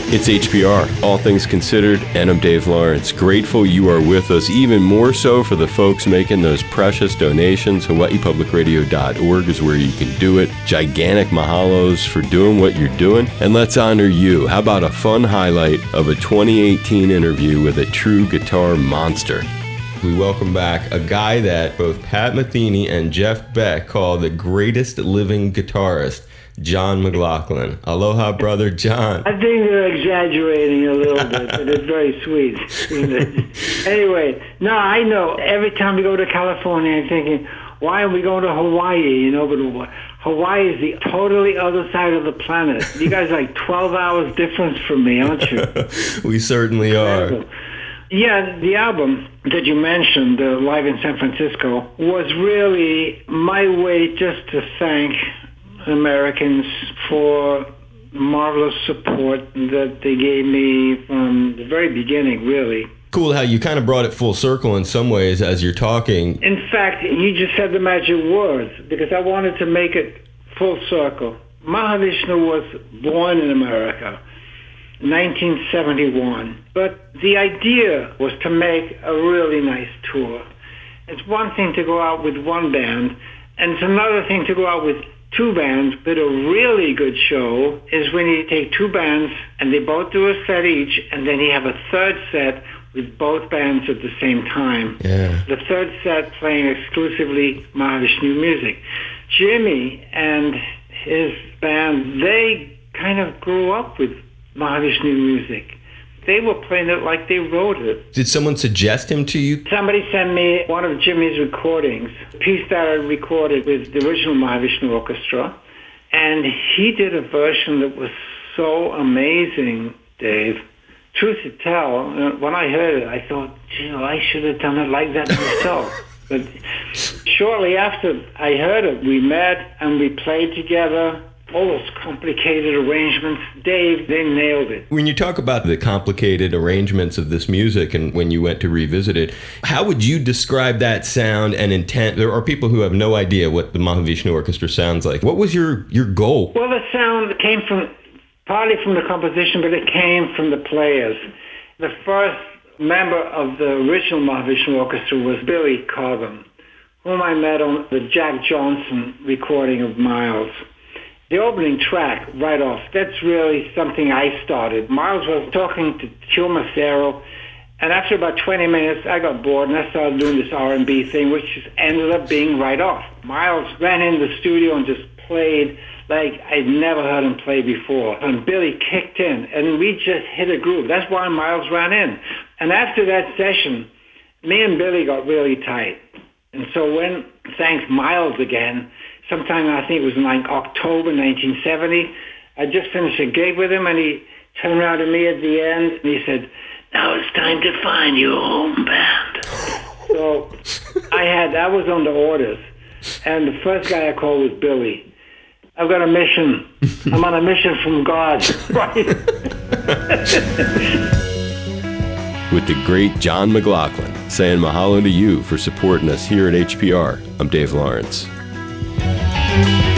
It's HPR, All Things Considered, and I'm Dave Lawrence. Grateful you are with us, even more so for the folks making those precious donations. HawaiiPublicRadio.org is where you can do it. Gigantic mahalos for doing what you're doing. And let's honor you. How about a fun highlight of a 2018 interview with a true guitar monster? We welcome back a guy that both Pat Metheny and Jeff Beck call the greatest living guitarist, John McLaughlin. Aloha, brother John. I think they're exaggerating a little bit, but it's very sweet. Anyway, no, I know. Every time we go to California, I'm thinking, why are we going to Hawaii? But Hawaii is the totally other side of the planet. You guys are like 12 hours difference from me, aren't you? We certainly are. Yeah, the album that you mentioned, Live in San Francisco, was really my way just to thank Americans for marvelous support that they gave me from the very beginning, really. Cool how you kind of brought it full circle in some ways as you're talking. In fact, you just said the magic words, because I wanted to make it full circle. Mahavishnu was born in America, 1971, but the idea was to make a really nice tour. It's one thing to go out with one band, and it's another thing to go out with two bands, but a really good show is when you take two bands and they both do a set each, and then you have a third set with both bands at the same time. Yeah. The third set playing exclusively Mahavishnu music. Jimmy and his band, they kind of grew up with Mahavishnu music. They were playing it like they wrote it. Did someone suggest him to you? Somebody sent me one of Jimmy's recordings, a piece that I recorded with the original Mahavishnu Orchestra, and he did a version that was so amazing, Dave. Truth to tell, when I heard it, I thought, I should have done it like that myself. But shortly after I heard it, we met and we played together. All those complicated arrangements, Dave, they nailed it. When you talk about the complicated arrangements of this music and when you went to revisit it, how would you describe that sound and intent? There are people who have no idea what the Mahavishnu Orchestra sounds like. What was your goal? Well, the sound came partly from the composition, but it came from the players. The first member of the original Mahavishnu Orchestra was Billy Cobham, whom I met on the Jack Johnson recording of Miles. The opening track, right off, that's really something I started. Miles was talking to Joe Macero, and after about 20 minutes, I got bored, and I started doing this R&B thing, which just ended up being right off. Miles ran in the studio and just played like I'd never heard him play before. And Billy kicked in, and we just hit a groove. That's why Miles ran in. And after that session, me and Billy got really tight. And so when, thanks Miles again, sometime I think it was in like October 1970, I just finished a gig with him, and he turned around to me at the end, and he said, "Now it's time to find your home band." So I was on the orders, and the first guy I called was Billy. I've got a mission. I'm on a mission from God, right? With the great John McLaughlin, saying mahalo to you for supporting us here at HPR. I'm Dave Lawrence.